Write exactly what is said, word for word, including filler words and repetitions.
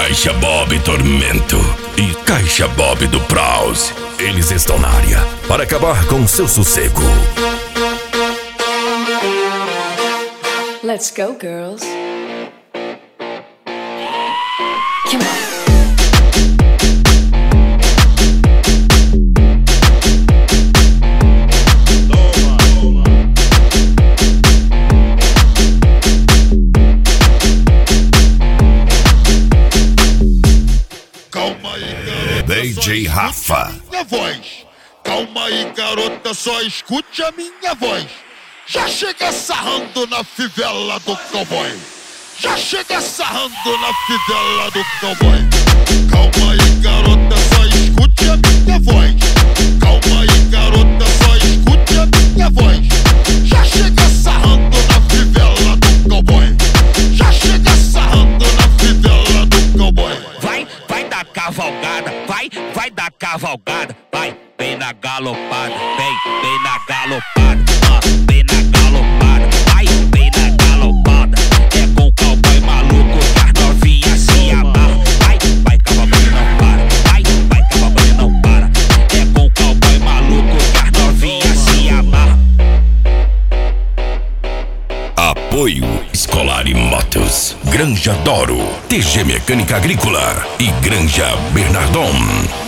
Caixa Bob Tormento e Caixa Bob do Brause. Eles estão na área para acabar com seu sossego. Let's go, girls. Come on. D J Rafa. Minha voz. Calma aí, garota, só escute a minha voz. Já chega sarrando na fivela do cowboy. Já chega sarrando na fivela do cowboy. Calma aí, garota, só escute a minha voz. Calma aí, garota, só escute a minha voz. Já chega sarrando na fivela do cowboy. Já chega sarrando na fivela do cowboy. Vai, vai dar cavalgada, vai, vai dar cavalgada, vai, vem na galopada, vem, vem na galopada, ah, vem na galopada, vai, vem na galopada. É com o cowboy maluco que as novinhas se amarram. Vai, vai, cavalgada não para, vai, vai, cavalgada não para. É com o cowboy maluco que as novinhas se amarram. Apoio Escolar e Motos, Granja Doro, T G Mecânica Agrícola e Granja Bernardon.